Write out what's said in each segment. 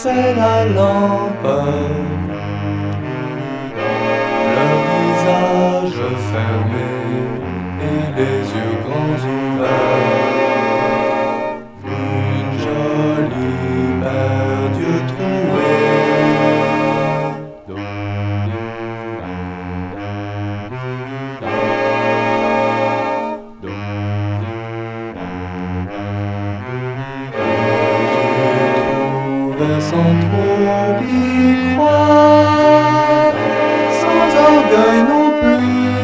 c'est la lampe. Le visage fermé et les yeux grands ouverts. Une jolie mère Dieu trouée. Sans trop y croire, sans orgueil non plus.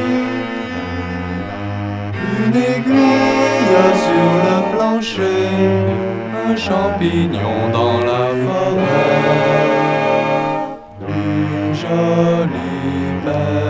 Une aiguille sur le plancher, un champignon dans la forêt. Une jolie belle